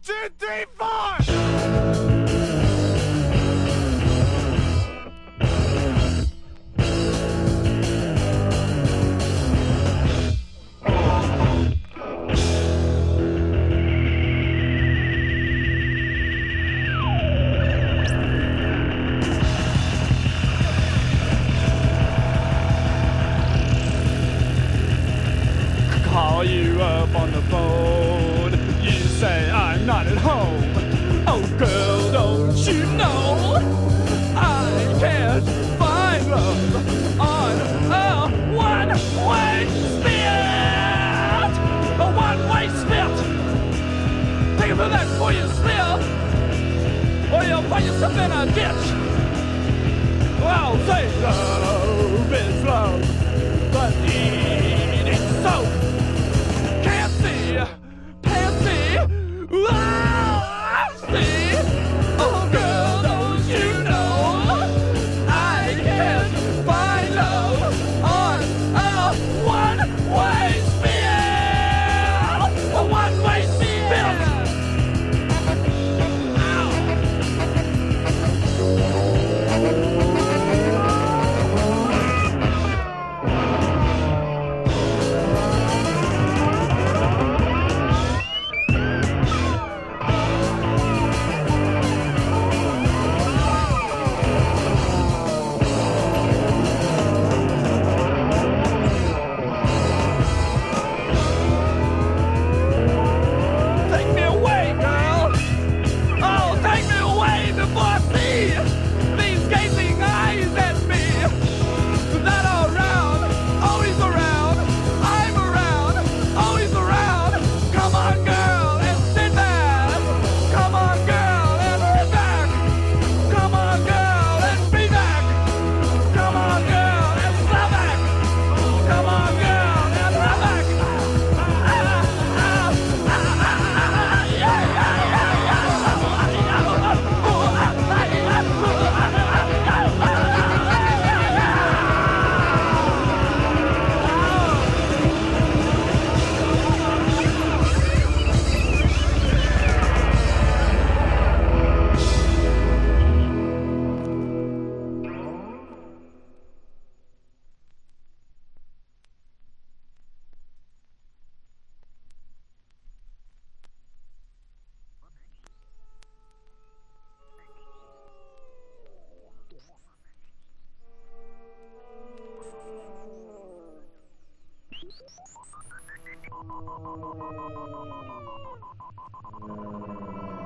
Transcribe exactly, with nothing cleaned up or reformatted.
two, three, four! Call you up on the phone, you say I'm not at home. Oh girl, don't you know I can't find love on a one-way street. A one-way street. Take it for that before you slip, or you'll find yourself in a ditch. I'll say love is love, but it ain't so. Pansy, I see. Oh girl, don't you know I can't find love on a one-way street. A one-way street. Thank you.